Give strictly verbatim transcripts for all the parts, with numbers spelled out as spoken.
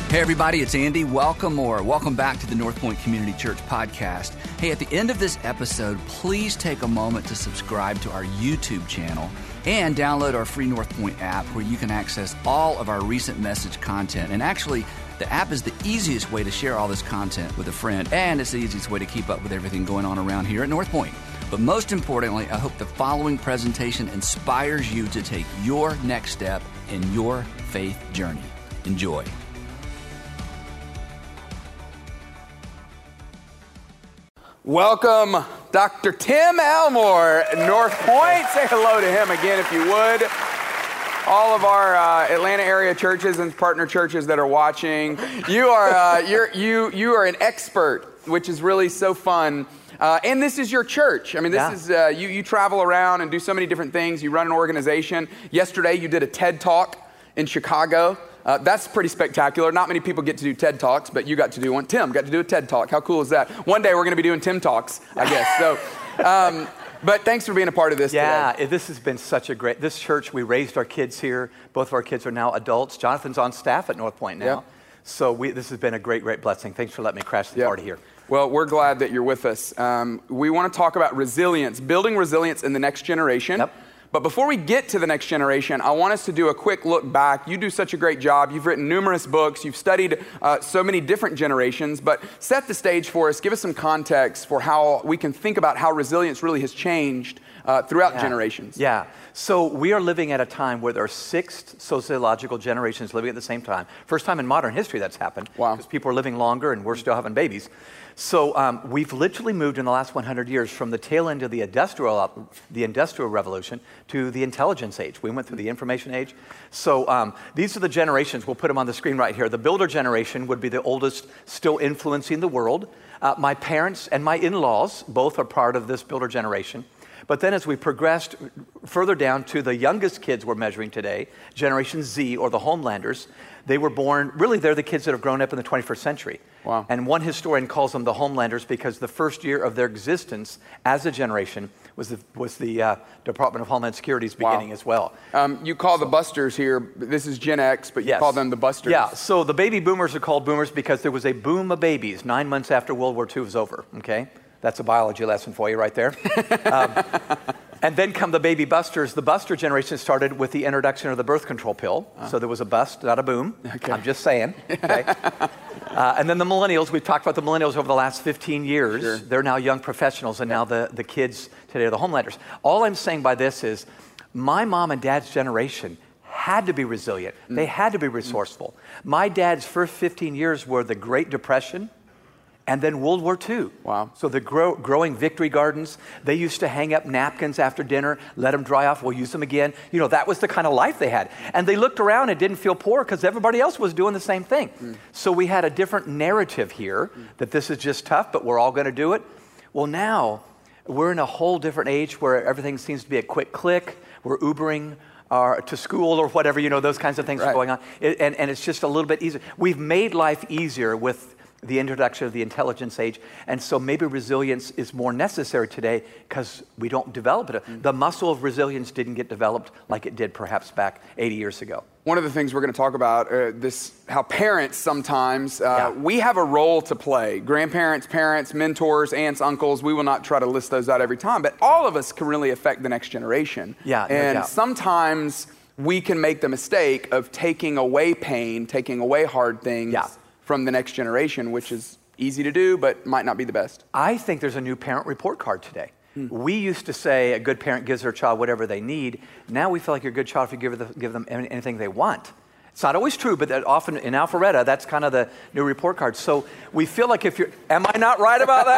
Hey everybody, it's Andy. Welcome or welcome back to the North Point Community Church podcast. Hey, at the end of this episode, please take a moment to subscribe to our YouTube channel and download our free North Point app where you can access all of our recent message content. And actually, the app is the easiest way to share all this content with a friend, and it's the easiest way to keep up with everything going on around here at North Point. But most importantly, I hope the following presentation inspires you to take your next step in your faith journey. Enjoy. Welcome, Doctor Tim Elmore, North Point. Say hello to him again, if you would. All of our uh, Atlanta area churches and partner churches that are watching, you are uh, you're, you you are an expert, which is really so fun. Uh, and this is your church. I mean, this yeah. is uh, you. You travel around and do so many different things. You run an organization. Yesterday, you did a TED Talk in Chicago. Uh, that's pretty spectacular. Not many people get to do TED Talks, but you got to do one. Tim got to do a TED Talk. How cool is that? One day we're going to be doing Tim Talks, I guess. So, um, but thanks for being a part of this yeah, today. this has been such a great, this church, we raised our kids here. Both of our kids are now adults. Jonathan's on staff at North Point now. Yep. So we, this has been a great, great blessing. Thanks for letting me crash the Yep. party here. Well, we're glad that you're with us. Um, we want to talk about resilience, building resilience in the next generation. Yep. But before we get to the next generation, I want us to do a quick look back. You do such a great job. You've written numerous books. You've studied uh, so many different generations. But set the stage for us. Give us some context for how we can think about how resilience really has changed uh, throughout yeah. generations. Yeah. So we are living at a time where there are six sociological generations living at the same time. First time in modern history that's happened. Wow. Because people are living longer and we're still having babies. So um, we've literally moved in the last one hundred years from the tail end of the industrial, the industrial revolution to the intelligence age. We went through the information age. So um, these are the generations. We'll put them on the screen right here. The builder generation would be the oldest, still influencing the world. Uh, my parents and my in-laws both are part of this builder generation. But then as we progressed further down to the youngest kids we're measuring today, Generation Z, or the Homelanders, they were born, really they're the kids that have grown up in the twenty-first century. Wow. And one historian calls them the Homelanders because the first year of their existence as a generation was the, was the uh, Department of Homeland Security's beginning Wow. as well. Um, you call so, the Busters here, this is Gen X, but you yes. call them the Busters. Yeah, so the baby boomers are called boomers because there was a boom of babies nine months after World War Two was over, okay? That's a biology lesson for you right there. um, and then come the baby busters. The buster generation started with the introduction of the birth control pill. Uh. So there was a bust, not a boom. Okay. I'm just saying. Okay. uh, and then the millennials. We've talked about the millennials over the last fifteen years. Sure. They're now young professionals, and now the, the kids today are the Homelanders. All I'm saying by this is my mom and dad's generation had to be resilient. Mm. They had to be resourceful. Mm. My dad's first fifteen years were the Great Depression, and then World War Two. Wow. So the grow, growing victory gardens, they used to hang up napkins after dinner, let them dry off, we'll use them again. You know, that was the kind of life they had. And they looked around and didn't feel poor because everybody else was doing the same thing. Mm. So we had a different narrative here mm. that this is just tough, but we're all going to do it. Well, now we're in a whole different age where everything seems to be a quick click. We're Ubering or to school or whatever, you know, those kinds of things right. are going on. It, and, and it's just a little bit easier. We've made life easier with the introduction of the intelligence age, and so maybe resilience is more necessary today because we don't develop it. Mm-hmm. The muscle of resilience didn't get developed like it did perhaps back eighty years ago. One of the things we're going to talk about, uh, this how parents sometimes, uh, yeah. we have a role to play. Grandparents, parents, mentors, aunts, uncles, we will not try to list those out every time, but all of us can really affect the next generation. Yeah, no and doubt. Sometimes we can make the mistake of taking away pain, taking away hard things. Yeah. From the next generation, which is easy to do, but might not be the best. I think there's a new parent report card today. Hmm. We used to say a good parent gives their child whatever they need. Now we feel like you're a good child if you give, the, give them anything they want. It's not always true, but that often in Alpharetta, that's kind of the new report card. So we feel like if you're, am I not right about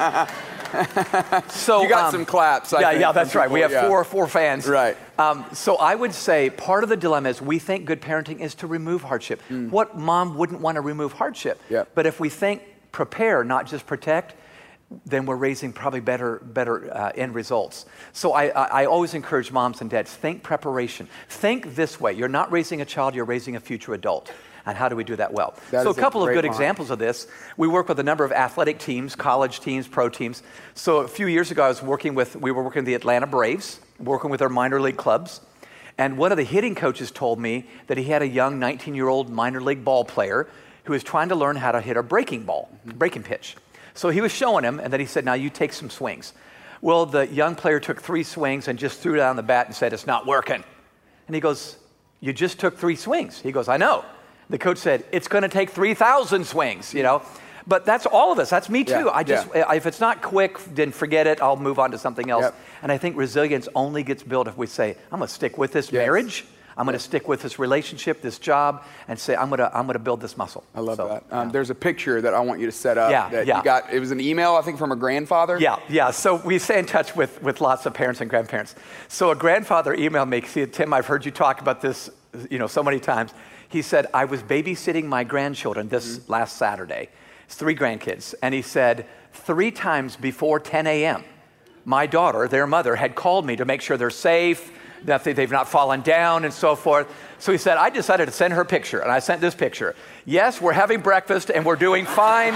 that? So you got um, some claps. I yeah, think, yeah, that's people, right. We have yeah. four, four fans. Right. Um, so I would say part of the dilemma is we think good parenting is to remove hardship. Mm. What mom wouldn't want to remove hardship? Yep. But if we think prepare, not just protect, then we're raising probably better, better uh, end results. So I, I, I always encourage moms and dads, think preparation. Think this way. You're not raising a child, you're raising a future adult. And how do we do that well? That so a is a couple of great good line. examples of this. We work with a number of athletic teams, college teams, pro teams. So a few years ago, I was working with, we were working with the Atlanta Braves, working with their minor league clubs. And one of the hitting coaches told me that he had a young nineteen-year-old minor league ball player who was trying to learn how to hit a breaking ball, mm-hmm. breaking pitch. So he was showing him, and then he said, now you take some swings. Well, the young player took three swings and just threw down the bat and said, it's not working. And he goes, you just took three swings. He goes, I know. The coach said, it's going to take three thousand swings, you know. But that's all of us. That's me too. Yeah, I just, yeah. if it's not quick, then forget it. I'll move on to something else. Yep. And I think resilience only gets built if we say, I'm going to stick with this yes. marriage. I'm going to stick with this relationship, this job, and say, I'm going to I'm going to build this muscle. I love so, that. Um, yeah. There's a picture that I want you to set up. Yeah, that yeah. You got, it was an email, I think, from a grandfather. Yeah, yeah. So we stay in touch with, with lots of parents and grandparents. So a grandfather emailed me, see, Tim, I've heard you talk about this, you know, so many times. He said, I was babysitting my grandchildren this mm-hmm. last Saturday. It's three grandkids. And he said, three times before ten a.m., my daughter, their mother, had called me to make sure they're safe, that they, they've not fallen down and so forth. So he said, I decided to send her a picture, and I sent this picture. Yes, we're having breakfast, and we're doing fine.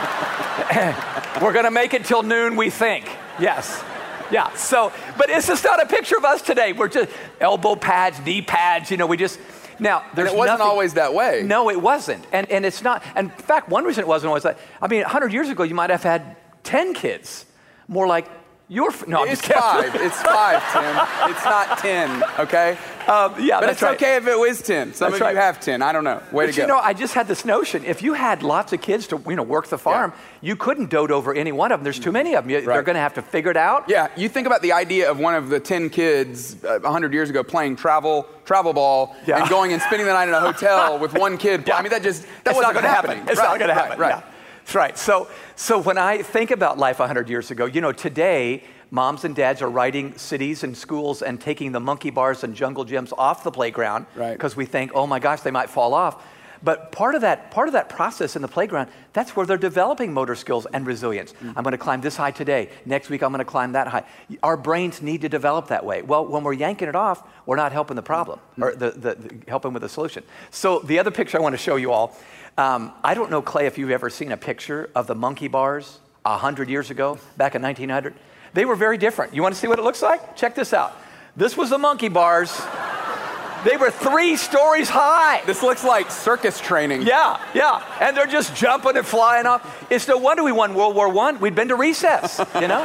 We're going to make it till noon, we think. Yes. Yeah, so, but it's just not a picture of us today. We're just elbow pads, knee pads, you know, we just, now, there's and it wasn't nothing, always that way. No, it wasn't. And and it's not, and in fact, one reason it wasn't always that, I mean, one hundred years ago, you might have had ten kids. More like, Your f- no, I'm it's just kidding. five. It's five, Tim. It's not ten, okay? Um, yeah, but that's it's right. okay if it was ten. Some That's of right. you have ten. I don't know. Way but to go. you know, I just had this notion. If you had lots of kids to you know work the farm, Yeah. you couldn't dote over any one of them. There's too many of them. You, Right. They're going to have to figure it out. Yeah, you think about the idea of one of the ten kids uh, one hundred years ago playing travel travel ball Yeah. and going and spending the night in a hotel with one kid. Yeah. I mean, that just that it's wasn't not going to happen. happening. It's right, not going to right, happen. Right. Yeah. That's right. So, so when I think about life one hundred years ago, you know, today moms and dads are writing cities and schools and taking the monkey bars and jungle gyms off the playground Right. because we think, oh my gosh, they might fall off. But part of that part of that process in the playground, that's where they're developing motor skills and resilience. Mm-hmm. I'm going to climb this high today. Next week, I'm going to climb that high. Our brains need to develop that way. Well, when we're yanking it off, we're not helping the problem mm-hmm. or the, the, the helping with the solution. So the other picture I want to show you all, um, I don't know, Clay, if you've ever seen a picture of the monkey bars one hundred years ago, back in nineteen hundred. They were very different. You want to see what it looks like? Check this out. This was the monkey bars. They were three stories high. This looks like circus training. Yeah, yeah. And they're just jumping and flying off. It's no wonder we won World War One. We'd been to recess, you know?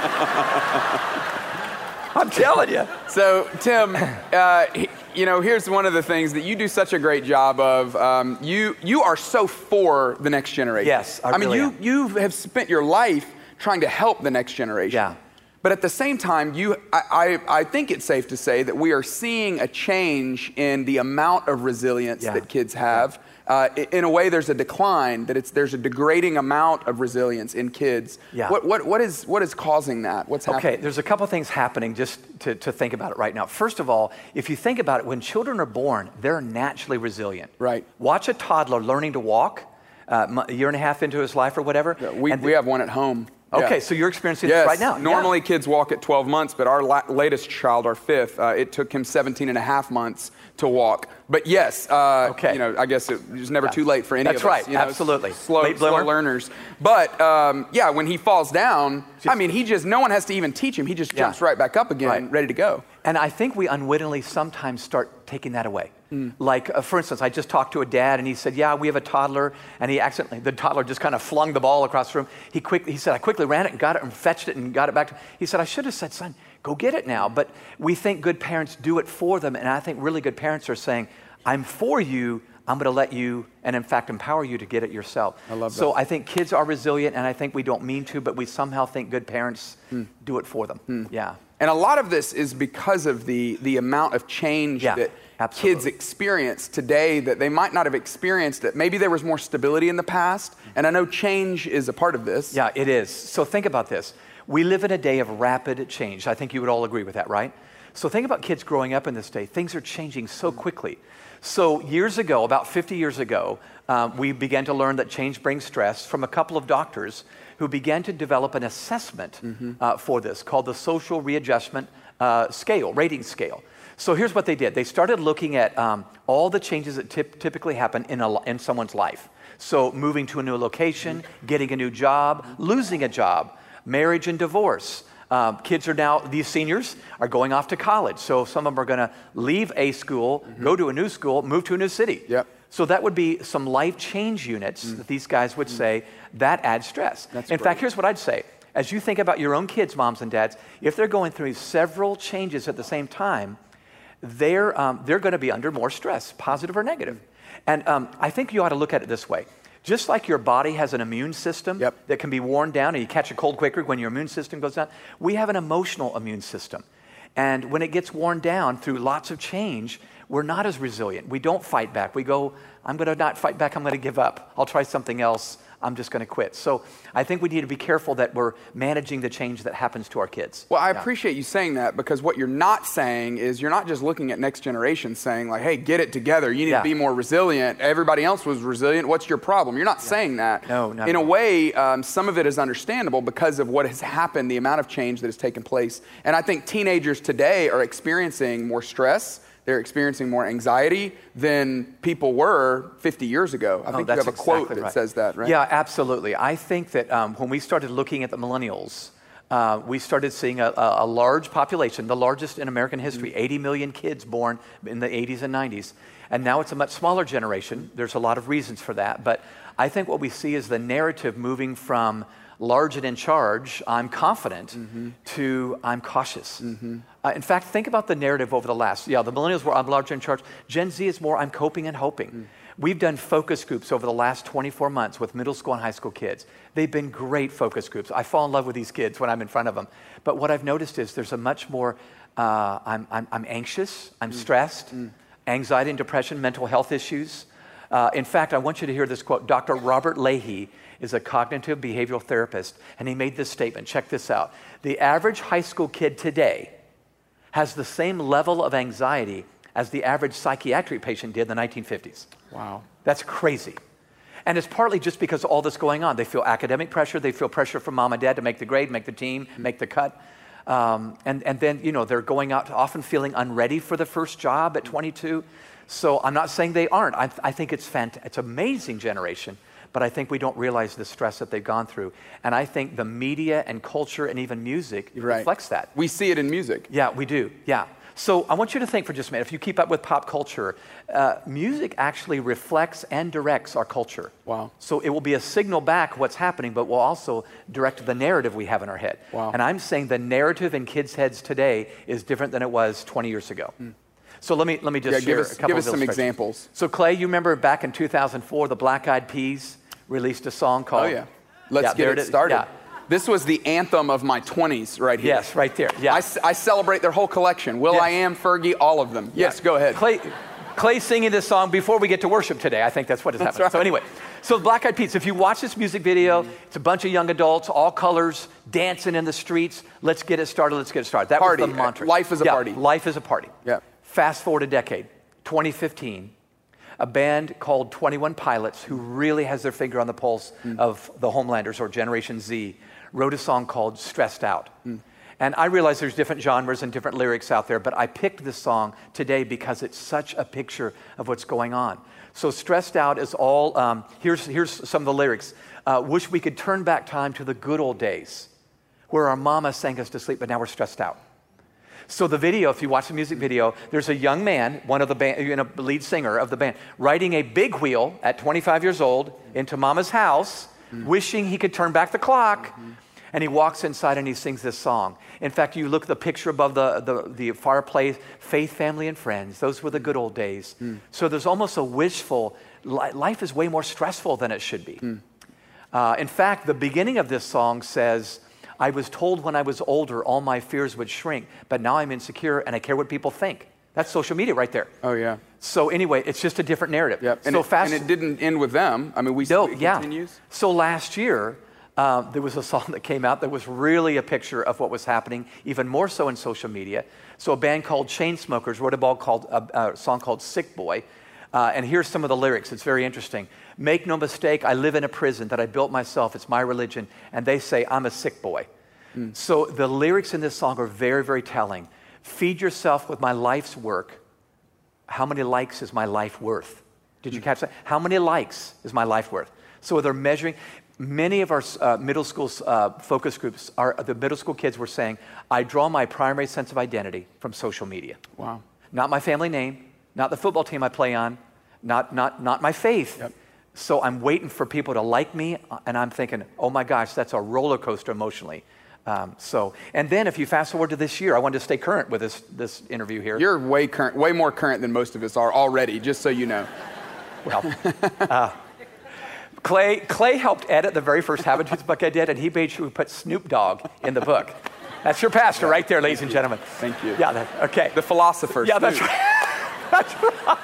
I'm telling you. So, Tim, uh, he- you know, here's one of the things that you do such a great job of. Um, you you are so for the next generation. Yes, I I mean, really you am. you have spent your life trying to help the next generation. Yeah. But at the same time, you, I, I, I think it's safe to say that we are seeing a change in the amount of resilience Yeah. that kids have. Uh, i- in a way, there's a decline, that it's there's a degrading amount of resilience in kids. Yeah. What, what, what, is, what is causing that? What's Okay, happening? there's a couple things happening just to, to think about it right now. First of all, if you think about it, when children are born, they're naturally resilient. Right. Watch a toddler learning to walk uh, a year and a half into his life or whatever. Yeah, we, and we have one at home. Okay, Yeah. so you're experiencing Yes. this right now. Normally Yeah. kids walk at twelve months, but our la- latest child, our fifth, uh, it took him seventeen and a half months to walk. But yes, uh, Okay. you know, I guess it was never Yeah. too late for any That's of us. right, you know, absolutely. Slow, Late slow bloomer. learners. But um, yeah, when he falls down, Just- I mean, he just, no one has to even teach him. He just Yeah. jumps right back up again, Right. ready to go. And I think we unwittingly sometimes start taking that away. Mm. Like, uh, for instance, I just talked to a dad and he said, yeah, we have a toddler. And he accidentally, the toddler just kind of flung the ball across the room. He quick, he said, I quickly ran it and got it and fetched it and got it back. To, he said, I should have said, son, go get it now. But we think good parents do it for them. And I think really good parents are saying, I'm for you. I'm going to let you, and in fact, empower you to get it yourself. I love that. So I think kids are resilient, and I think we don't mean to, but we somehow think good parents Mm. do it for them. Yeah. And a lot of this is because of the, the amount of change Yeah, that absolutely. kids experience today that they might not have experienced it. Maybe there was more stability in the past, and I know change is a part of this. Yeah, it is. So think about this. We live in a day of rapid change. I think you would all agree with that, right? So think about kids growing up in this day. Things are changing so quickly. So years ago, about fifty years ago, um, we began to learn that change brings stress from a couple of doctors who began to develop an assessment Mm-hmm. uh, for this called the Social Readjustment uh, Scale, Rating Scale. So here's what they did. They started looking at um, all the changes that typ- typically happen in, a, in someone's life. So moving to a new location, getting a new job, losing a job, marriage and divorce. Um, kids are now, these seniors are going off to college. So some of them are going to leave a school, go to a new school, move to a new city. Yep. So that would be some life change units mm. that these guys would mm. say, that adds stress. That's In great. fact, here's what I'd say. As you think about your own kids, moms and dads, if they're going through several changes at the same time, they're, um, they're going to be under more stress, positive or negative. And um, I think you ought to look at it this way. Just like your body has an immune system yep. that can be worn down and you catch a cold quicker when your immune system goes down, we have an emotional immune system. And when it gets worn down through lots of change, we're not as resilient. We don't fight back. We go, I'm going to not fight back. I'm going to give up. I'll try something else. I'm just going to quit. So I think we need to be careful that we're managing the change that happens to our kids. Well, I yeah. appreciate you saying that, because what you're not saying is you're not just looking at next generation saying like, hey, get it together. You need yeah. to be more resilient. Everybody else was resilient. What's your problem? You're not yeah. saying that. No, not In at a all. way, um, some of it is understandable because of what has happened, the amount of change that has taken place. And I think teenagers today are experiencing more stress. They're experiencing more anxiety than people were fifty years ago. I oh, think you have a exactly quote that right. says that, right? Yeah, absolutely. I think that um, when we started looking at the millennials, uh, we started seeing a, a, a large population, the largest in American history, mm-hmm. eighty million kids born in the eighties and nineties. And now it's a much smaller generation. There's a lot of reasons for that. But I think what we see is the narrative moving from large and in charge, I'm confident, mm-hmm. to I'm cautious. Mm-hmm. Uh, in fact, think about the narrative over the last, yeah, the millennials were I'm large and in charge. Gen Z is more I'm coping and hoping. Mm. We've done focus groups over the last twenty-four months with middle school and high school kids. They've been great focus groups. I fall in love with these kids when I'm in front of them. But what I've noticed is there's a much more, uh, I'm, I'm, I'm anxious, I'm mm. stressed, mm. anxiety and depression, mental health issues. Uh, in fact, I want you to hear this quote. Doctor Robert Leahy is a cognitive behavioral therapist, and he made this statement. Check this out. The average high school kid today has the same level of anxiety as the average psychiatric patient did in the nineteen fifties. Wow. That's crazy. And it's partly just because of all this going on. They feel academic pressure. They feel pressure from mom and dad to make the grade, make the team, mm-hmm. make the cut. Um, and, and then, you know, they're going out often feeling unready for the first job at twenty-two. So I'm not saying they aren't. I, I think it's fant- it's an amazing generation. But I think we don't realize the stress that they've gone through. And I think the media and culture and even music right. reflects that. We see it in music. Yeah, we do. Yeah. So I want you to think for just a minute, if you keep up with pop culture, uh, music actually reflects and directs our culture. Wow. So it will be a signal back what's happening, but will also direct the narrative we have in our head. Wow. And I'm saying the narrative in kids' heads today is different than it was twenty years ago. Mm. So let me let me just yeah, share give us, a couple give of us some illustrations. examples. So Clay, you remember back in two thousand four, the Black Eyed Peas released a song called... Oh, yeah. Let's yeah, get it, it started. Yeah. This was the anthem of my twenties right here. Yes, right there. Yeah. I, I celebrate their whole collection. Will Yes. I Am, Fergie, all of them. Yes, Yeah. go ahead. Clay, Clay singing this song before we get to worship today. I think that's what is That's happening. right. So anyway, so Black Eyed Peas, if you watch this music video, mm-hmm. it's a bunch of young adults, all colors, dancing in the streets. Let's get it started, let's get it started. That Party. was the mantra. Life is a yeah, party. Life is a party. Yeah. Fast forward a decade, twenty fifteen. A band called twenty-one Pilots, who really has their finger on the pulse mm. of the Homelanders or Generation Z, wrote a song called Stressed Out. Mm. And I realize there's different genres and different lyrics out there, but I picked this song today because it's such a picture of what's going on. So Stressed Out is all, um, here's, here's some of the lyrics. Uh, wish we could turn back time to the good old days where our mama sang us to sleep, but now we're stressed out. So the video, if you watch the music video, there's a young man, one of the band, you know, lead singer of the band, riding a big wheel at twenty-five years old into mama's house, mm-hmm. wishing he could turn back the clock. Mm-hmm. And he walks inside and he sings this song. In fact, you look at the picture above the, the, the fireplace, faith, family, and friends. Those were the good old days. Mm. So there's almost a wishful, li- life is way more stressful than it should be. Mm. Uh, in fact, the beginning of this song says, I was told when I was older all my fears would shrink, but now I'm insecure and I care what people think. That's social media right there. Oh, yeah. So anyway, it's just a different narrative. Yep. And, so it, fast, and it didn't end with them. I mean, we no, it yeah. continues. So last year, uh, there was a song that came out that was really a picture of what was happening, even more so in social media. So a band called Chainsmokers wrote a, ball called, a, a song called Sick Boy. Uh, and here's some of the lyrics. It's very interesting. Make no mistake, I live in a prison that I built myself. It's my religion. And they say, I'm a sick boy. Mm. So the lyrics in this song are very, very telling. Feed yourself with my life's work. How many likes is my life worth? Did you mm. catch that? How many likes is my life worth? So they're measuring. Many of our uh, middle school uh, focus groups, are the middle school kids were saying, I draw my primary sense of identity from social media. Wow. Not my family name, not the football team I play on, not, not, not my faith. Yep. So I'm waiting for people to like me, and I'm thinking, oh my gosh, that's a roller coaster emotionally. Um, so, and then if you fast forward to this year, I wanted to stay current with this, this interview here. You're way current, way more current than most of us are already, just so you know. Well, uh, Clay, Clay helped edit the very first Habitudes book I did, and he made sure we put Snoop Dogg in the book. That's your pastor right there, ladies and gentlemen. Thank you. Yeah, that, okay. The philosopher. Yeah, Snoop. that's right. That's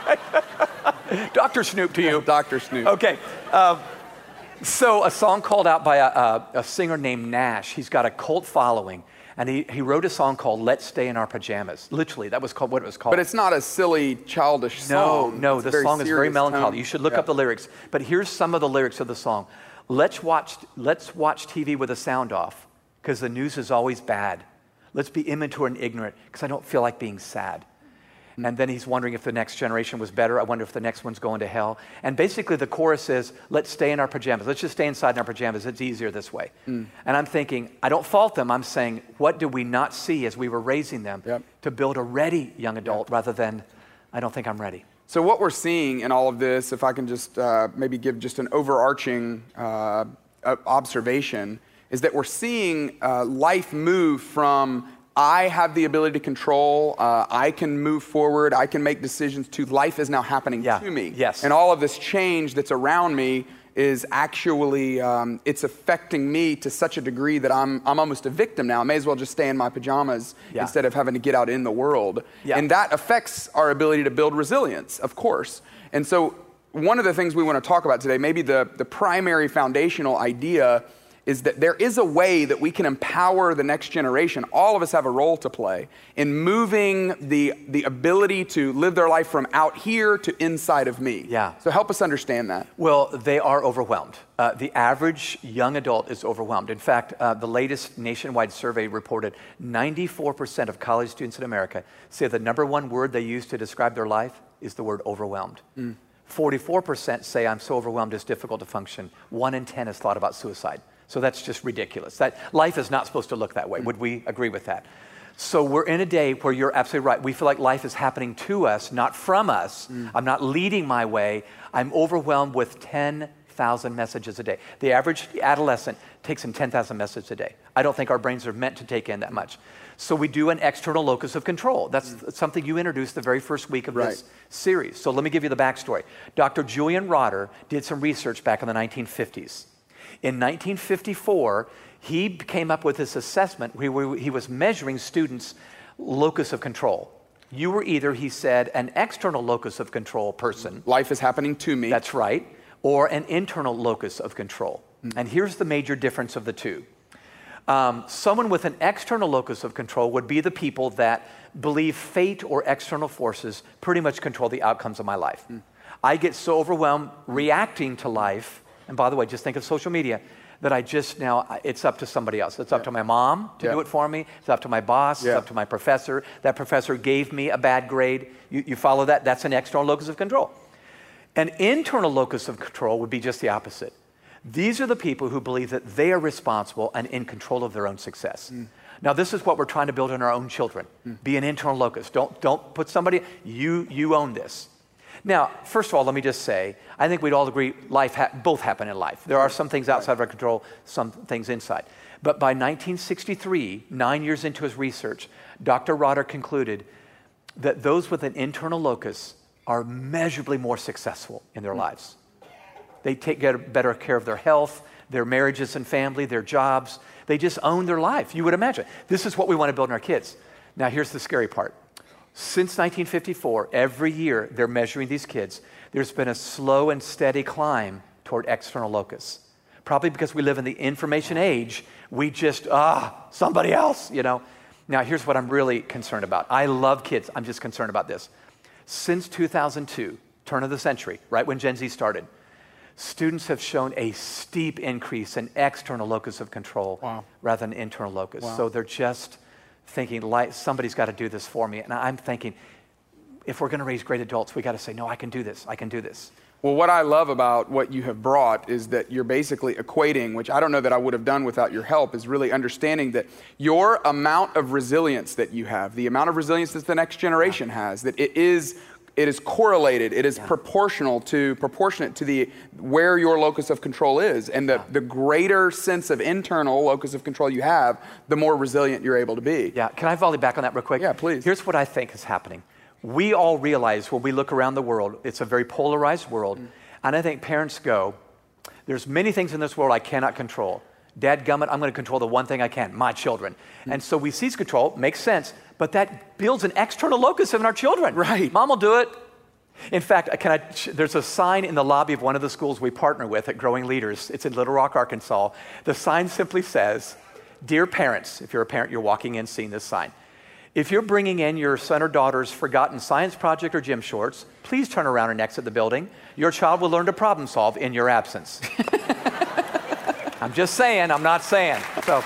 right. Doctor Snoop to you. Doctor Snoop. Okay. Um, so a song called out by a, a, a singer named Nash. He's got a cult following. And he, he wrote a song called Let's Stay in Our Pajamas. Literally, that was called what it was called. But it's not a silly, childish No, song. no, It's the very song is very serious melancholy. tone. You should look Yeah. up the lyrics. But here's some of the lyrics of the song. Let's watch, let's watch T V with the sound off, because the news is always bad. Let's be immature and ignorant, because I don't feel like being sad. Mm. And then he's wondering if the next generation was better. I wonder if the next one's going to hell. And basically the chorus is, let's stay in our pajamas. Let's just stay inside in our pajamas. It's easier this way. Mm. And I'm thinking, I don't fault them. I'm saying, what did we not see as we were raising them yep. to build a ready young adult yep. rather than, I don't think I'm ready. So what we're seeing in all of this, if I can just uh, maybe give just an overarching uh, observation, is that we're seeing uh, life move from I have the ability to control, uh, I can move forward, I can make decisions, to life is now happening yeah. to me. Yes. And all of this change that's around me is actually, um, it's affecting me to such a degree that I'm, I'm almost a victim now. I may as well just stay in my pajamas yeah. instead of having to get out in the world. Yeah. And that affects our ability to build resilience, of course. And so one of the things we want to talk about today, maybe the, the primary foundational idea, is that there is a way that we can empower the next generation. All of us have a role to play in moving the, the ability to live their life from out here to inside of me. Yeah. So help us understand that. Well, they are overwhelmed. Uh, the average young adult is overwhelmed. In fact, uh, the latest nationwide survey reported ninety-four percent of college students in America say the number one word they use to describe their life is the word overwhelmed. Mm. forty-four percent say I'm so overwhelmed it's difficult to function. One in ten has thought about suicide. So that's just ridiculous. That life is not supposed to look that way. Would we agree with that? So we're in a day where you're absolutely right. We feel like life is happening to us, not from us. Mm. I'm not leading my way. I'm overwhelmed with ten thousand messages a day. The average adolescent takes in ten thousand messages a day. I don't think our brains are meant to take in that much. So we do an external locus of control. That's mm. something you introduced the very first week of right. this series. So let me give you the backstory. Doctor Julian Rotter did some research back in the nineteen fifties. In nineteen fifty-four, he came up with this assessment where he was measuring students' locus of control. You were either, he said, an external locus of control person. Life is happening to me. That's right. Or an internal locus of control. Mm-hmm. And here's the major difference of the two. Um, someone with an external locus of control would be the people that believe fate or external forces pretty much control the outcomes of my life. Mm. I get so overwhelmed reacting to life. And by the way, just think of social media, that I just now, it's up to somebody else. It's up yeah. to my mom to yeah. do it for me. It's up to my boss. Yeah. It's up to my professor. That professor gave me a bad grade. You, you follow that? That's an external locus of control. An internal locus of control would be just the opposite. These are the people who believe that they are responsible and in control of their own success. Mm. Now, this is what we're trying to build in our own children. Mm. Be an internal locus. Don't, don't put somebody, you, you own this. Now, first of all, let me just say, I think we'd all agree life ha- both happen in life. There are some things outside of our control, some things inside. But by nineteen sixty-three, nine years into his research, Doctor Rotter concluded that those with an internal locus are measurably more successful in their lives. They take get better care of their health, their marriages and family, their jobs. They just own their life. You would imagine. This is what we want to build in our kids. Now, here's the scary part. Since nineteen fifty-four, every year they're measuring these kids, there's been a slow and steady climb toward external locus. Probably because we live in the information age, we just, ah, somebody else, you know. Now, here's what I'm really concerned about. I love kids. I'm just concerned about this. Since two thousand two, turn of the century, right when Gen Z started, students have shown a steep increase in external locus of control wow. rather than internal locus. Wow. So they're just thinking, like, somebody's got to do this for me. And I'm thinking, if we're going to raise great adults, we got to say, no, I can do this. I can do this. Well, what I love about what you have brought is that you're basically equating, which I don't know that I would have done without your help, is really understanding that your amount of resilience that you have, the amount of resilience that the next generation has, that it is it is correlated, it is yeah. proportional to, proportionate to the, where your locus of control is. And the, yeah. the greater sense of internal locus of control you have, the more resilient you're able to be. Yeah, can I volley back on that real quick? Yeah, please. Here's what I think is happening. We all realize when we look around the world, it's a very polarized world. Mm. And I think parents go, there's many things in this world I cannot control. Dadgummit, I'm going to control the one thing I can, my children. Mm. And so we seize control, makes sense, but that builds an external locus in our children. Right. Mom will do it. In fact, can I, there's a sign in the lobby of one of the schools we partner with at Growing Leaders. It's in Little Rock, Arkansas. The sign simply says, dear parents, if you're a parent, you're walking in seeing this sign. If you're bringing in your son or daughter's forgotten science project or gym shorts, please turn around and exit the building. Your child will learn to problem solve in your absence. I'm just saying, I'm not saying. So,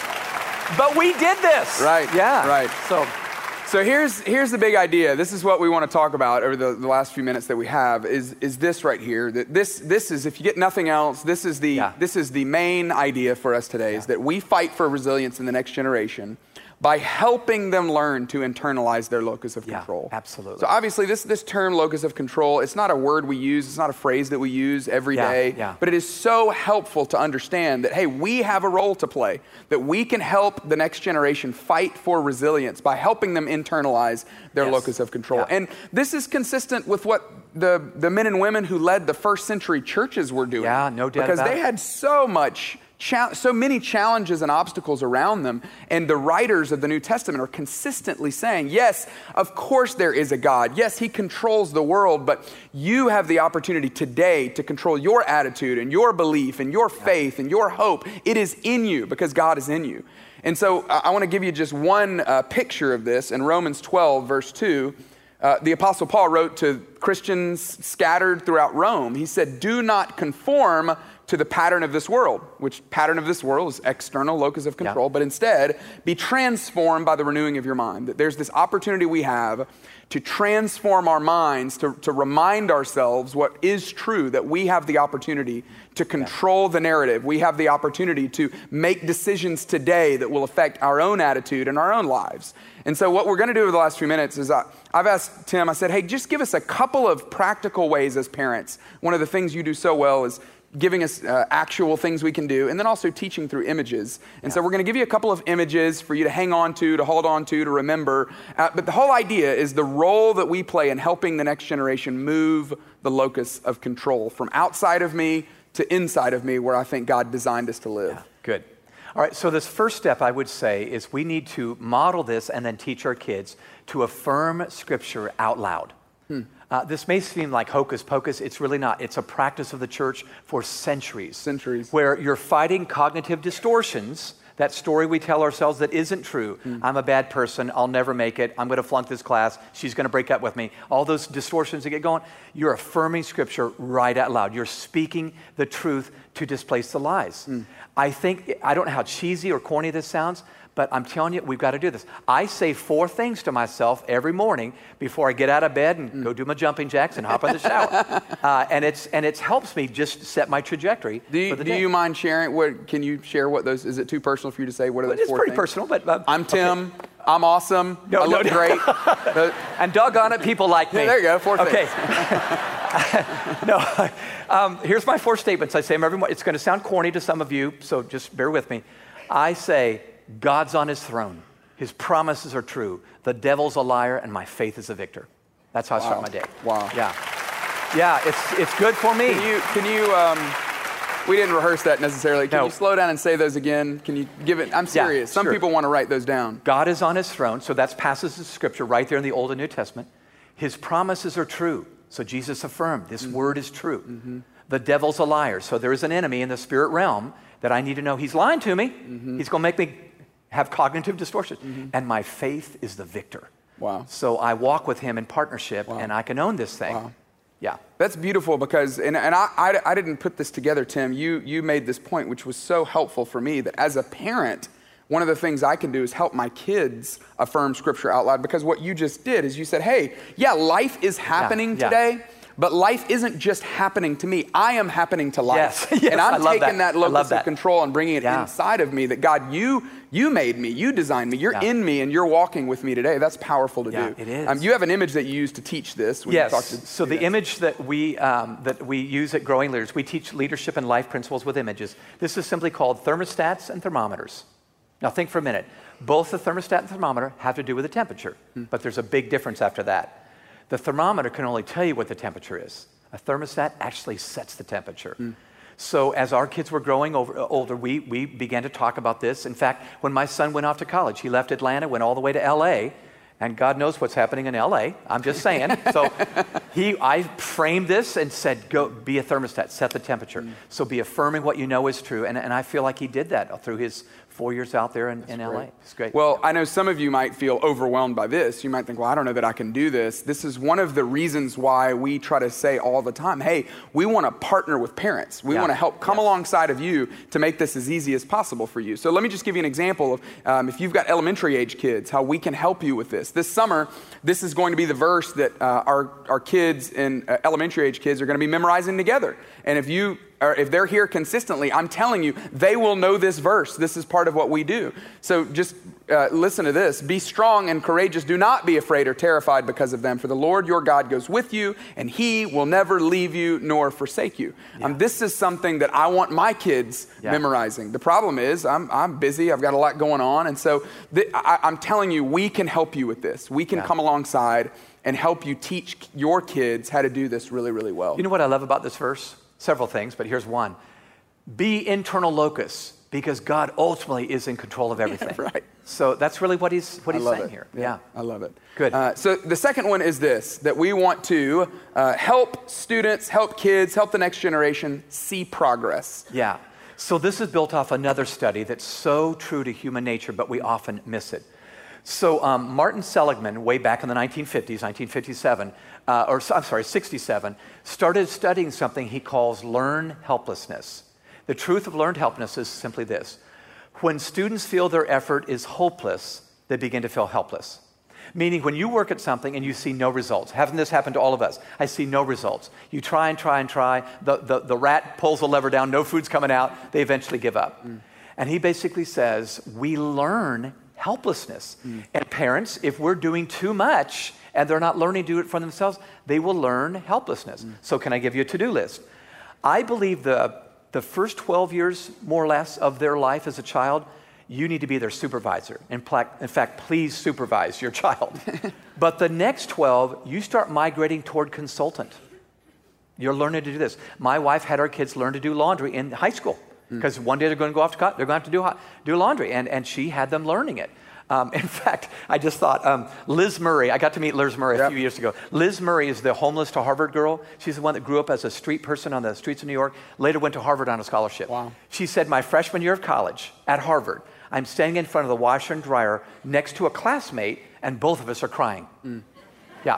but we did this. Right. Yeah. Right. So, so here's here's the big idea. This is what we want to talk about over the, the last few minutes that we have. Is is this right here? That this this is, if you get nothing else, this is the yeah. this is the main idea for us today. Yeah. Is that we fight for resilience in the next generation by helping them learn to internalize their locus of control. Yeah, absolutely. So obviously this, this term locus of control, it's not a word we use, it's not a phrase that we use every yeah, day, yeah. but it is so helpful to understand that, hey, we have a role to play, that we can help the next generation fight for resilience by helping them internalize their yes. locus of control. Yeah. And this is consistent with what the, the men and women who led the first century churches were doing. Yeah, no doubt Because about they it. had so much Cha- so many challenges and obstacles around them, and the writers of the New Testament are consistently saying, yes, of course there is a God. Yes, he controls the world, but you have the opportunity today to control your attitude and your belief and your faith and your hope. It is in you because God is in you. And so uh, I want to give you just one uh, picture of this. In Romans twelve, verse two, uh, the Apostle Paul wrote to Christians scattered throughout Rome. He said, do not conform to the pattern of this world, which pattern of this world is external locus of control, yeah. but instead be transformed by the renewing of your mind. That there's this opportunity we have to transform our minds, to, to remind ourselves what is true, that we have the opportunity to control yeah. the narrative. We have the opportunity to make decisions today that will affect our own attitude and our own lives. And so what we're going to do over the last few minutes is I, I've asked Tim, I said, hey, just give us a couple of practical ways as parents. One of the things you do so well is giving us uh, actual things we can do, and then also teaching through images. And yeah. so we're going to give you a couple of images for you to hang on to, to hold on to, to remember. Uh, but the whole idea is the role that we play in helping the next generation move the locus of control from outside of me to inside of me, where I think God designed us to live. Yeah. Good. All right, so this first step, I would say, is we need to model this and then teach our kids to affirm Scripture out loud. Hmm. Uh, this may seem like hocus pocus. It's really not. It's a practice of the church for centuries. Centuries. Where you're fighting cognitive distortions, that story we tell ourselves that isn't true. Mm. I'm a bad person. I'll never make it. I'm going to flunk this class. She's going to break up with me. All those distortions that get going. You're affirming Scripture right out loud. You're speaking the truth to displace the lies. Mm. I think, I don't know how cheesy or corny this sounds, but I'm telling you, we've got to do this. I say four things to myself every morning before I get out of bed and mm. go do my jumping jacks and hop in the shower. uh, and it's and it helps me just set my trajectory do you, for the do day. you mind sharing? What can you share? What those? Is it too personal for you to say? What are well, those it's four pretty things? personal, but uh, I'm Tim. Okay. I'm awesome. No, I no, look no. great. uh, and doggone it, people like me. Yeah, there you go. Four okay. things. no. Um, here's my four statements. I say them every morning. It's going to sound corny to some of you, so just bear with me. I say, God's on his throne. His promises are true. The devil's a liar, and my faith is a victor. That's how I wow. start my day. Wow. Yeah. Yeah, it's it's good for me. Can you, can you um, we didn't rehearse that necessarily. Can no. you slow down and say those again? Can you give it, I'm serious. Yeah, Some sure. people want to write those down. God is on his throne, so that's passages of Scripture right there in the Old and New Testament. His promises are true, so Jesus affirmed this mm-hmm. word is true. Mm-hmm. The devil's a liar, so there is an enemy in the spirit realm that I need to know he's lying to me. Mm-hmm. He's going to make me have cognitive distortions. Mm-hmm. And my faith is the victor. Wow. So I walk with him in partnership, wow. and I can own this thing. Wow. Yeah. That's beautiful because, and, and I, I, I didn't put this together, Tim. You, you made this point, which was so helpful for me, that as a parent, one of the things I can do is help my kids affirm Scripture out loud, because what you just did is you said, hey, yeah, life is happening yeah, yeah. today, but life isn't just happening to me. I am happening to life. Yes, yes, and I'm I love taking that, that locus that. of control and bringing it yeah. inside of me, that God, you You made me, you designed me, you're Yeah. in me, and you're walking with me today. That's powerful to Yeah, do. it is. Um, you have an image that you use to teach this. When Yes, you talk to so the students. image that we, um, that we use at Growing Leaders, we teach leadership and life principles with images. This is simply called thermostats and thermometers. Now think for a minute. Both the thermostat and thermometer have to do with the temperature, mm. but there's a big difference after that. The thermometer can only tell you what the temperature is. A thermostat actually sets the temperature. Mm. So as our kids were growing over, uh, older, we, we began to talk about this. In fact, when my son went off to college, he left Atlanta, went all the way to L A, and God knows what's happening in L A. I'm just saying. So he, I framed this and said, go be a thermostat, set the temperature. Mm. So be affirming what you know is true. And, and I feel like he did that through his four years out there in, in L A. It's great. Well, I know some of you might feel overwhelmed by this. You might think, well, I don't know that I can do this. This is one of the reasons why we try to say all the time, hey, we want to partner with parents. We Yeah. want to help come Yes. alongside of you to make this as easy as possible for you. So let me just give you an example of um, if you've got elementary age kids, how we can help you with this. This summer, this is going to be the verse that uh, our, our kids and uh, elementary age kids are going to be memorizing together. And if you or if they're here consistently, I'm telling you, they will know this verse. This is part of what we do. So just uh, listen to this. Be strong and courageous. Do not be afraid or terrified because of them. For the Lord your God goes with you, and he will never leave you nor forsake you. Yeah. Um, this is something that I want my kids yeah. memorizing. The problem is I'm, I'm busy. I've got a lot going on. And so th- I, I'm telling you, we can help you with this. We can yeah. come alongside and help you teach your kids how to do this really, really well. You know what I love about this verse? Several things, but here's one. Be internal locus, because God ultimately is in control of everything. Yeah, right. So that's really what he's what I he's love saying it. here. Yeah, yeah, I love it. Good. Uh, so the second one is this, that we want to uh, help students, help kids, help the next generation see progress. Yeah. So this is built off another study that's so true to human nature, but we often miss it. So um, Martin Seligman, way back in the nineteen fifties, nineteen fifty-seven, uh, or I'm sorry, sixty-seven, started studying something he calls learned helplessness. The truth of learned helplessness is simply this. When students feel their effort is hopeless, they begin to feel helpless. Meaning when you work at something and you see no results, having this happen to all of us, I see no results. You try and try and try, the, the, the rat pulls the lever down, no food's coming out, they eventually give up. Mm. And he basically says, we learn helplessness. Mm. And parents, if we're doing too much and they're not learning to do it for themselves, they will learn helplessness. Mm. So can I give you a to-do list? I believe the, the first twelve years, more or less, of their life as a child, you need to be their supervisor. In, pla- in fact, please supervise your child. But the next twelve, you start migrating toward consultant. You're learning to do this. My wife had our kids learn to do laundry in high school. Because one day they're going to go off to college, they're going to have to do, do laundry, and, and she had them learning it. Um, in fact, I just thought, um, Liz Murray, I got to meet Liz Murray a yep. few years ago. Liz Murray is the homeless to Harvard girl. She's the one that grew up as a street person on the streets of New York, later went to Harvard on a scholarship. Wow. She said, my freshman year of college at Harvard, I'm standing in front of the washer and dryer next to a classmate, and both of us are crying. Mm. Yeah.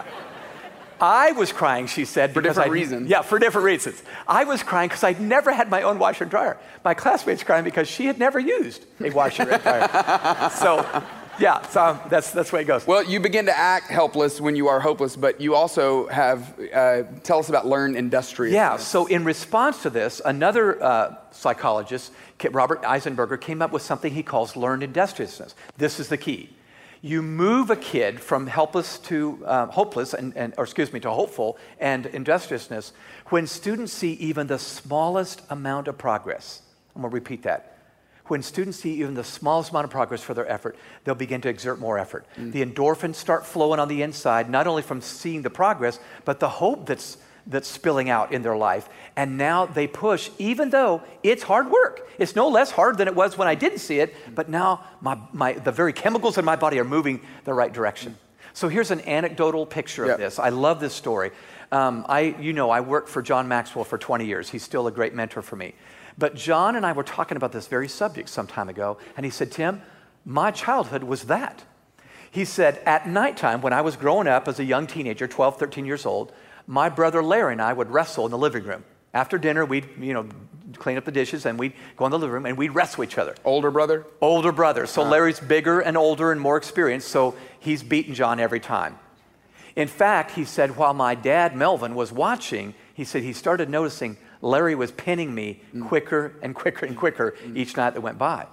I was crying, she said. For different I, reasons. Yeah, for different reasons. I was crying because I'd never had my own washer and dryer. My classmate's crying because she had never used a washer and dryer. So, yeah, so that's, that's the way it goes. Well, you begin to act helpless when you are hopeless, but you also have, uh, tell us about learned industriousness. Yeah, so in response to this, another uh, psychologist, Robert Eisenberger, came up with something he calls learned industriousness. This is the key. You move a kid from helpless to uh, hopeless, and, and, or excuse me, to hopeful and industriousness when students see even the smallest amount of progress. I'm going to repeat that. When students see even the smallest amount of progress for their effort, they'll begin to exert more effort. Mm. The endorphins start flowing on the inside, not only from seeing the progress, but the hope that's that's spilling out in their life. And now they push, even though it's hard work. It's no less hard than it was when I didn't see it, but now my, my, the very chemicals in my body are moving the right direction. So here's an anecdotal picture of yep. this. I love this story. Um, I, you know, I worked for John Maxwell for twenty years. He's still a great mentor for me. But John and I were talking about this very subject some time ago, and he said, Tim, my childhood was that. He said, at nighttime, when I was growing up as a young teenager, twelve, thirteen years old, my brother Larry and I would wrestle in the living room. After dinner, we'd, you know, clean up the dishes, and we'd go in the living room, and we'd wrestle each other. Older brother? Older brother. So uh. Larry's bigger and older and more experienced, so he's beaten John every time. In fact, he said, while my dad, Melvin, was watching, he said he started noticing Larry was pinning me mm. quicker and quicker and quicker mm. each night that went by.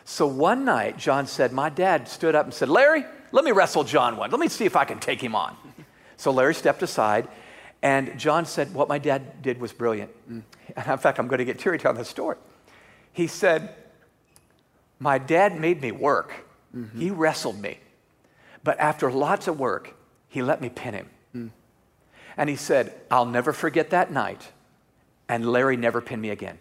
So one night, John said, my dad stood up and said, Larry, let me wrestle John one. Let me see if I can take him on. So Larry stepped aside, and John said, what my dad did was brilliant. Mm. And in fact, I'm going to get teary telling this story. He said, my dad made me work. Mm-hmm. He wrestled me. But after lots of work, he let me pin him. Mm. And he said, I'll never forget that night. And Larry never pinned me again.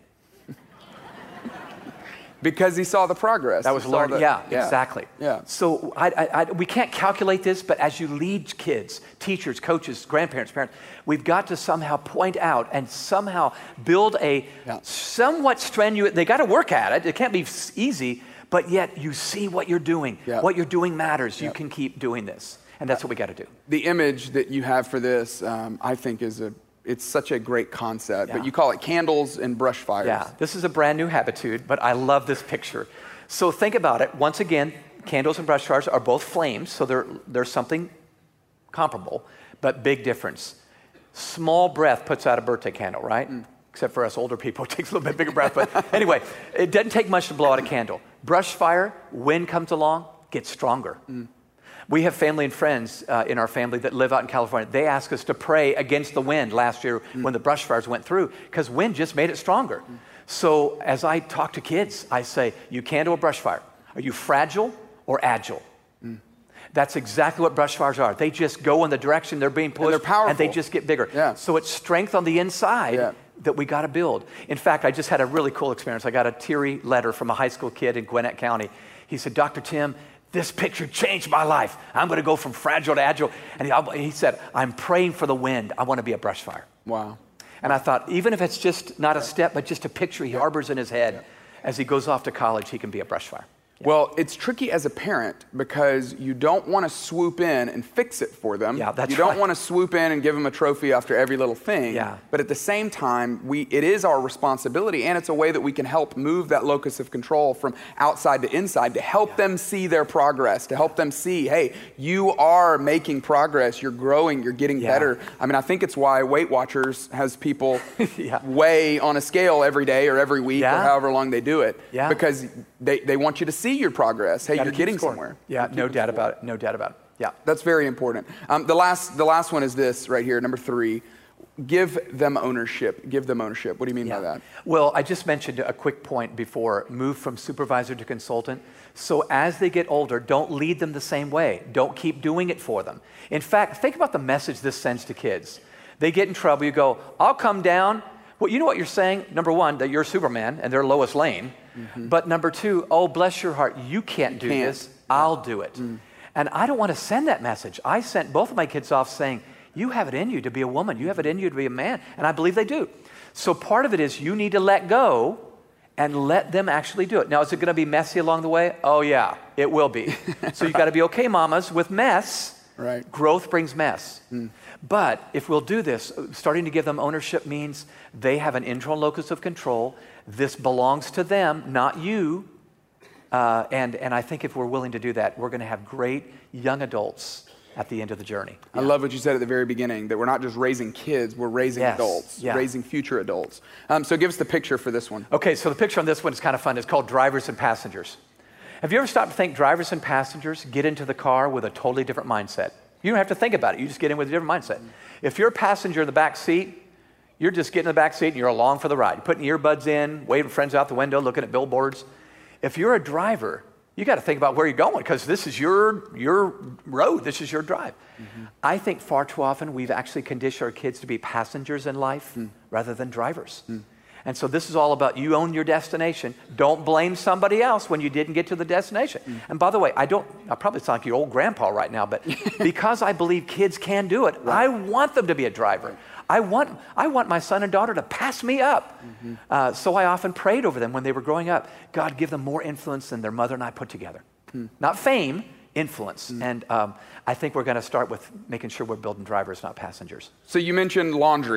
Because he saw the progress. That was learned, yeah, yeah, exactly. Yeah. So I, I, I, we can't calculate this, but as you lead kids, teachers, coaches, grandparents, parents, we've got to somehow point out and somehow build a yeah. somewhat strenuous, they got to work at it. It can't be easy, but yet you see what you're doing. Yeah. What you're doing matters. Yeah. You can keep doing this. And that's what we got to do. The image that you have for this, um, I think is a, it's such a great concept, yeah. but you call it candles and brush fires. Yeah, this is a brand new habitude, but I love this picture. So think about it. Once again, candles and brush fires are both flames, so they're, they're something comparable, but big difference. Small breath puts out a birthday candle, right? Mm. Except for us older people, it takes a little bit bigger breath. But anyway, it doesn't take much to blow out a candle. Brush fire, wind comes along, gets stronger. Mm. We have family and friends uh, in our family that live out in California. They asked us to pray against the wind last year mm. when the brush fires went through, because wind just made it stronger. Mm. So as I talk to kids, I say, you can do a brush fire. Are you fragile or agile? Mm. That's exactly what brush fires are. They just go in the direction they're being pushed, and they're powerful. And they just get bigger. Yeah. So it's strength on the inside yeah. that we got to build. In fact, I just had a really cool experience. I got a teary letter from a high school kid in Gwinnett County. He said, Doctor Tim, this picture changed my life. I'm going to go from fragile to agile. And he, he said, I'm praying for the wind. I want to be a brush fire. Wow. And I thought, even if it's just not a step, but just a picture he harbors in his head, yeah. as he goes off to college, he can be a brush fire. Yeah. Well, it's tricky as a parent because you don't want to swoop in and fix it for them. Yeah, that's you don't right. want to swoop in and give them a trophy after every little thing. Yeah. But at the same time, we it is our responsibility, and it's a way that we can help move that locus of control from outside to inside to help yeah. them see their progress, to help them see, hey, you are making progress, you're growing, you're getting yeah. better. I mean, I think it's why Weight Watchers has people yeah. weigh on a scale every day or every week yeah. or however long they do it. Yeah. Because they, they want you to see your progress. Hey, you're getting scoring. somewhere. Yeah, no doubt about it. No doubt about it. Yeah. That's very important. Um, the last the last one is this right here, number three. Give them ownership. Give them ownership. What do you mean yeah. by that? Well, I just mentioned a quick point before. Move from supervisor to consultant. So as they get older, don't lead them the same way. Don't keep doing it for them. In fact, think about the message this sends to kids. They get in trouble. You go, I'll come down. Well, you know what you're saying? Number one, that you're Superman and they're Lois Lane. Mm-hmm. But number two, oh, bless your heart, you can't do can't. this. I'll do it. Mm. And I don't want to send that message. I sent both of my kids off saying, you have it in you to be a woman. You have it in you to be a man. And I believe they do. So part of it is you need to let go and let them actually do it. Now, is it going to be messy along the way? Oh, yeah, it will be. So you've got to be okay, mamas, with mess. Right. Growth brings mess. Mm. But if we'll do this, starting to give them ownership means they have an internal locus of control. This belongs to them, not you. Uh, and, and I think if we're willing to do that, we're going to have great young adults at the end of the journey. I yeah. love what you said at the very beginning, that we're not just raising kids, we're raising yes. adults, yeah. raising future adults. Um, so give us the picture for this one. Okay, so the picture on this one is kind of fun. It's called drivers and passengers. Have you ever stopped to think drivers and passengers get into the car with a totally different mindset? You don't have to think about it. You just get in with a different mindset. Mm-hmm. If you're a passenger in the back seat, you're just getting in the back seat and you're along for the ride. You're putting earbuds in, waving friends out the window, looking at billboards. If you're a driver, you got to think about where you're going because this is your, your road. This is your drive. Mm-hmm. I think far too often we've actually conditioned our kids to be passengers in life mm. rather than drivers. Mm. And so this is all about you own your destination. Don't blame somebody else when you didn't get to the destination. Mm. And by the way, I don't, I probably sound like your old grandpa right now, but because I believe kids can do it, right. I want them to be a driver. Right. I want, I want my son and daughter to pass me up. Mm-hmm. Uh, so I often prayed over them when they were growing up. God, give them more influence than their mother and I put together. Mm. Not fame, influence. Mm. And um, I think we're going to start with making sure we're building drivers, not passengers. So you mentioned laundry.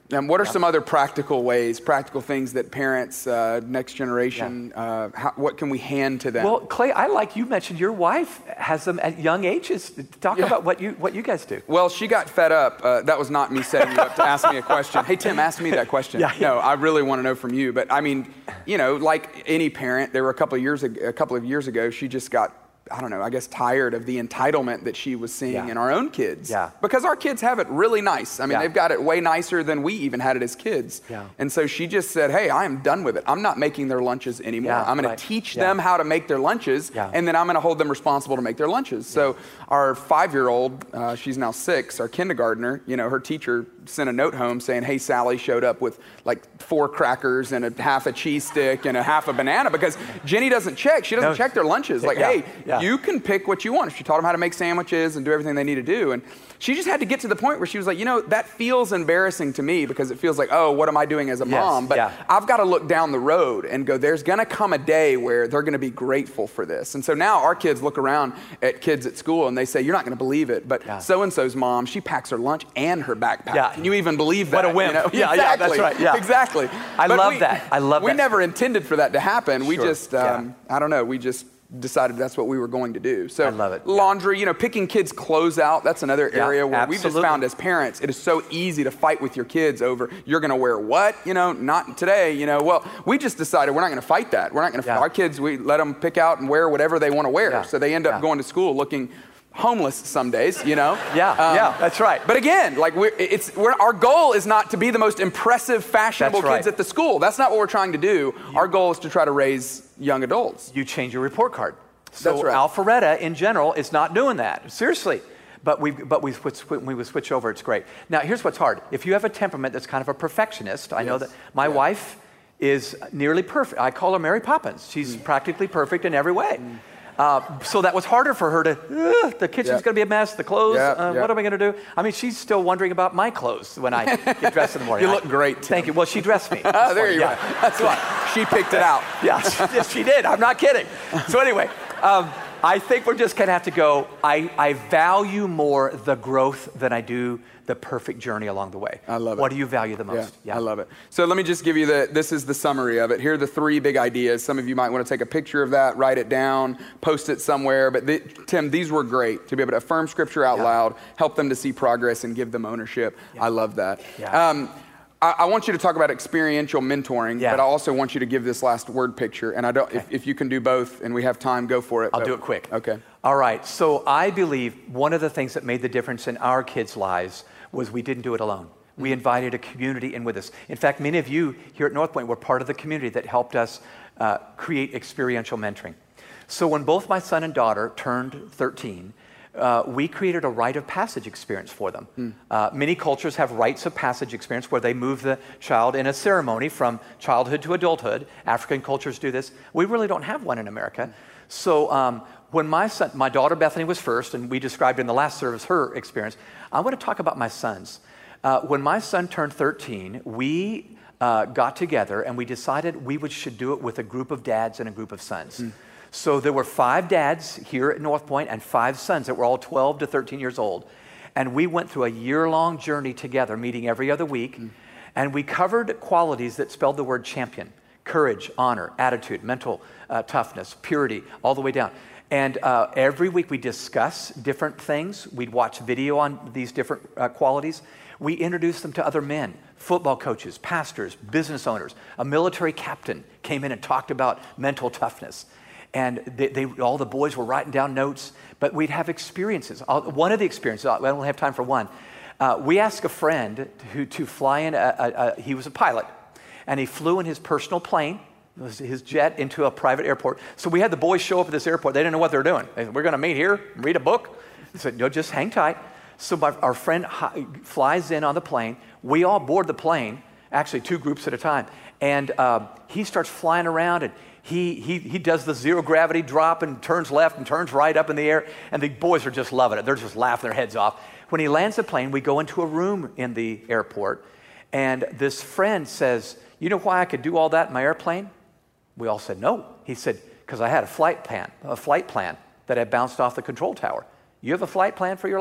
And what are Yeah. some other practical ways, practical things that parents, uh, next generation, yeah. uh, how, what can we hand to them? Well, Clay, I like you mentioned your wife has them at young ages. Talk Yeah. about what you what you guys do. Well, she got fed up. Uh, that was not me setting you up to ask me a question. Hey, Tim, ask me that question. Yeah, yeah. No, I really want to know from you. But I mean, you know, like any parent, there were a couple of years ago, a couple of years ago, she just got, I don't know, I guess tired of the entitlement that she was seeing Yeah. in our own kids. Yeah. Because our kids have it really nice. I mean, Yeah. they've got it way nicer than we even had it as kids. Yeah. And so she just said, hey, I am done with it. I'm not making their lunches anymore. Yeah, I'm going right. to teach Yeah. them how to make their lunches, Yeah. and then I'm going to hold them responsible to make their lunches. So our five-year-old, uh, she's now six, our kindergartner, you know, her teacher sent a note home saying, hey, Sally showed up with like four crackers and a half a cheese stick and a half a banana, because Jenny doesn't check. She doesn't No. check their lunches. Like, Yeah. hey, Yeah. you can pick what you want. She taught them how to make sandwiches and do everything they need to do. And she just had to get to the point where she was like, you know, that feels embarrassing to me, because it feels like, oh, what am I doing as a Yes. mom? But Yeah. I've got to look down the road and go, there's going to come a day where they're going to be grateful for this. And so now our kids look around at kids at school and they say, you're not going to believe it, but Yeah. so-and-so's mom, she packs her lunch and her backpack. Yeah. Can you even believe that? What a wimp. You know? Yeah, yeah, that's Exactly. right. Yeah. Exactly. I But love we- that. I love we that. never intended for that to happen. We Sure. just, um, I don't know, we just decided that's what we were going to do. So I love it. laundry, you know, picking kids' clothes out, that's another Yeah, area where we've just absolutely. found as parents, it is so easy to fight with your kids over, you're going to wear what? You know, not today, you know. Well, we just decided we're not going to fight that. We're not going to, Yeah. our kids, we let them pick out and wear whatever they want to wear. Yeah. So they end up Yeah. going to school looking homeless some days, you know? Yeah, Um, yeah, that's right. But again, like we're, it's, we're, our goal is not to be the most impressive, fashionable That's right. kids at the school. That's not what we're trying to do. Our goal is to try to raise young adults. You change your report card. So That's right. Alpharetta in general is not doing that. Seriously. But we but we switch, when we switch over, it's great. Now here's what's hard. If you have a temperament that's kind of a perfectionist, I know Yes. that my Yeah. wife is nearly perfect. I call her Mary Poppins. She's Mm. practically perfect in every way. Uh, so that was harder for her to, "Ugh, the kitchen's Yeah. going to be a mess, the clothes, Yeah, uh, yeah. what am I going to do?" I mean, she's still wondering about my clothes when I get dressed in the morning. You I- look great, Tim. Thank you. Well, she dressed me. Ah, there you Yeah. go. That's why she picked it out. Yeah, yes, she did. I'm not kidding. So anyway, um, I think we're just going to have to go, I, I value more the growth than I do the perfect journey along the way. I love it. What do you value the most? Yeah, I love it. So let me just give you the, this is the summary of it. Here are the three big ideas. Some of you might want to take a picture of that, write it down, post it somewhere. But the, Tim, these were great to be able to affirm Scripture out Yeah. loud, help them to see progress and give them ownership. Yeah. I love that. Yeah. Um, I, I want you to talk about experiential mentoring, Yeah. but I also want you to give this last word picture. And I don't, if, if you can do both and we have time, go for it. I'll But- do it quick. Okay. All right. So I believe one of the things that made the difference in our kids' lives was we didn't do it alone. We invited a community in with us. In fact, many of you here at North Point were part of the community that helped us uh, create experiential mentoring. So when both my son and daughter turned thirteen, uh, we created a rite of passage experience for them. Mm. Uh, many cultures have rites of passage experience where they move the child in a ceremony from childhood to adulthood. African cultures do this. We really don't have one in America. Mm. So um, when my son, my daughter Bethany was first, and we described in the last service her experience, I want to talk about my sons. Uh, when my son turned thirteen, we uh, got together and we decided we would, should do it with a group of dads and a group of sons. Mm. So there were five dads here at North Point and five sons that were all twelve to thirteen years old. And we went through a year-long journey together, meeting every other week. Mm. And we covered qualities that spelled the word champion: courage, honor, attitude, mental uh, toughness, purity, all the way down. And uh, every week we discuss different things. We'd watch video on these different uh, qualities. We introduced them to other men, football coaches, pastors, business owners. A military captain came in and talked about mental toughness. And they, they, all the boys were writing down notes, but we'd have experiences. Uh, one of the experiences, I don't have time for one, uh, we asked a friend to, to fly in, a, a, a, he was a pilot, and he flew in his personal plane, it was his jet, into a private airport. So we had the boys show up at this airport. They didn't know what they were doing. They said, "We're going to meet here, read a book." He said, "No, just hang tight." So my, our friend hi, flies in on the plane. We all board the plane, actually two groups at a time, and uh, he starts flying around, and He, he, he does the zero gravity drop and turns left and turns right up in the air, and the boys are just loving it. They're just laughing their heads off. When he lands the plane, we go into a room in the airport, and this friend says, "You know why I could do all that in my airplane?" We all said, "No." He said, "Because I had a flight plan, a flight plan that had bounced off the control tower." You have a flight plan for your life?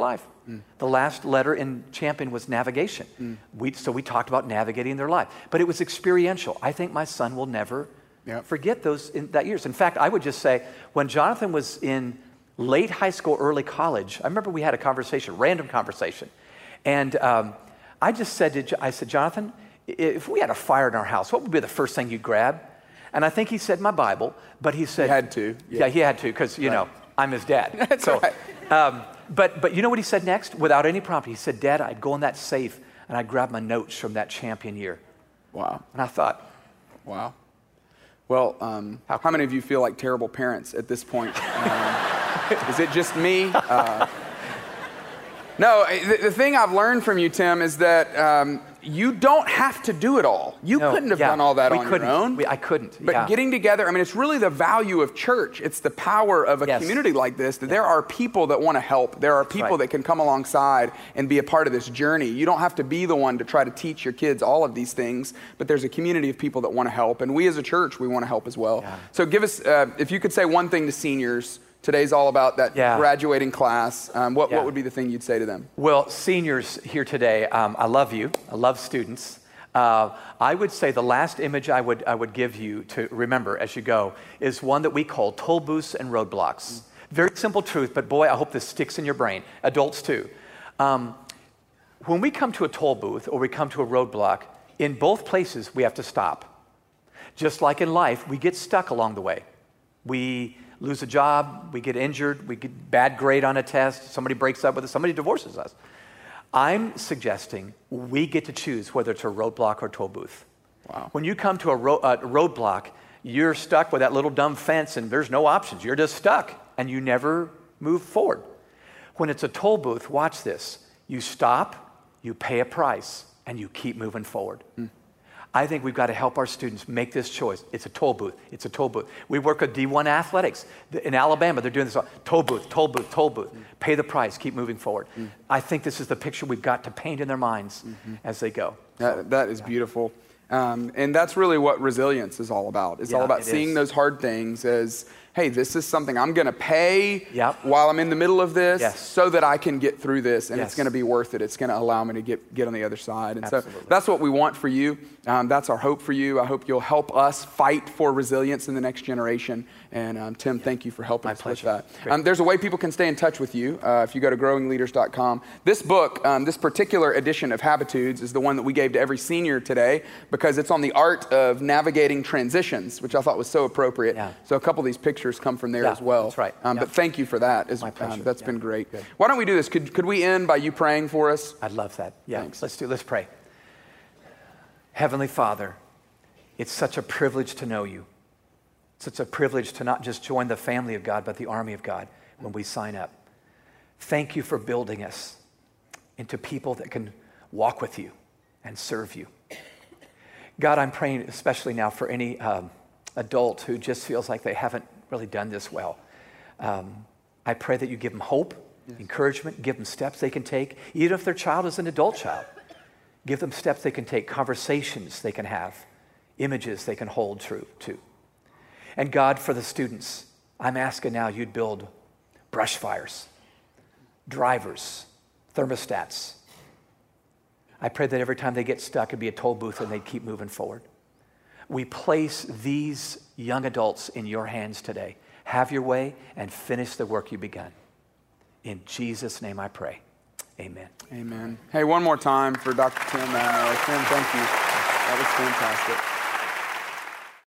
Mm. The last letter in Champion was navigation. Mm. We, so we talked about navigating their life. But it was experiential. I think my son will never yep. forget those in that years. In fact, I would just say, when Jonathan was in late high school, early college, I remember we had a conversation, random conversation. And um, I just said to, I said, Jonathan, if we had a fire in our house, what would be the first thing you'd grab? And I think he said my Bible, but he said... He had to. Yeah, yeah he had to, because, you right. know, I'm his dad. That's so, right. Um, but, but you know what he said next? Without any prompt, he said, Dad, I'd go in that safe and I'd grab my notes from that Champion year. Wow. And I thought... Wow. Well, um, how, how many of you feel like terrible parents at this point? Um, is it just me? Uh, no, the, the thing I've learned from you, Tim, is that um, you don't have to do it all. You no, couldn't have yeah, done all that we on couldn't. your own. We, I couldn't. But yeah. getting together, I mean, it's really the value of church. It's the power of a yes. community like this, that yeah. there are people that want to help. There are people right. that can come alongside and be a part of this journey. You don't have to be the one to try to teach your kids all of these things, but there's a community of people that want to help. And we as a church, we want to help as well. Yeah. So give us, uh, if you could say one thing to seniors. Today's all about that yeah. graduating class. Um, what, yeah. what would be the thing you'd say to them? Well, seniors here today, um, I love you. I love students. Uh, I would say the last image I would, I would give you to remember as you go is one that we call toll booths and roadblocks. Mm. Very simple truth, but boy, I hope this sticks in your brain. Adults too. Um, when we come to a toll booth or we come to a roadblock, in both places we have to stop. Just like in life, we get stuck along the way. We lose a job, we get injured, we get bad grade on a test, somebody breaks up with us, somebody divorces us. I'm suggesting we get to choose whether it's a roadblock or toll booth. Wow. When you come to a, ro- a roadblock, you're stuck with that little dumb fence and there's no options. You're just stuck and you never move forward. When it's a toll booth, watch this. You stop, you pay a price, and you keep moving forward. Mm. I think we've got to help our students make this choice. It's a toll booth. It's a toll booth. We work with D one athletics. In Alabama, they're doing this. Toll booth, toll booth, toll booth. Mm. Pay the price. Keep moving forward. Mm. I think this is the picture we've got to paint in their minds mm-hmm. as they go. That, so, that is yeah. beautiful. Um, and that's really what resilience is all about. It's yeah, all about it seeing is. those hard things as, hey, this is something I'm going to pay yep. while I'm in the middle of this yes. so that I can get through this, and yes. it's going to be worth it. It's going to allow me to get, get on the other side. And Absolutely. so that's what we want for you. Um, that's our hope for you. I hope you'll help us fight for resilience in the next generation. And um, Tim, yeah. thank you for helping My us pleasure. with that. Um, there's a way people can stay in touch with you uh, if you go to growing leaders dot com. This book, um, this particular edition of Habitudes is the one that we gave to every senior today because it's on the art of navigating transitions, which I thought was so appropriate. Yeah. So a couple of these pictures come from there yeah, as well. That's right. Um, yeah. But thank you for that. It's, My pleasure. Um, that's yeah. been great. Good. Why don't we do this? Could, could we end by you praying for us? I'd love that. Yeah. Thanks. Let's do. Let's pray. Heavenly Father, it's such a privilege to know you. It's such a privilege to not just join the family of God, but the army of God when we sign up. Thank you for building us into people that can walk with you and serve you. God, I'm praying especially now for any um, adult who just feels like they haven't really done this well. Um, I pray that you give them hope, yes. encouragement, give them steps they can take, even if their child is an adult child. Give them steps they can take, conversations they can have, images they can hold true to. And God, for the students, I'm asking now you'd build brush fires, drivers, thermostats. I pray that every time they get stuck, it'd be a toll booth and they'd keep moving forward. We place these young adults in your hands today. Have your way and finish the work you begun. In Jesus' name I pray. Amen. Amen. Hey, one more time for Doctor Tim. Uh, Tim, thank you. That was fantastic.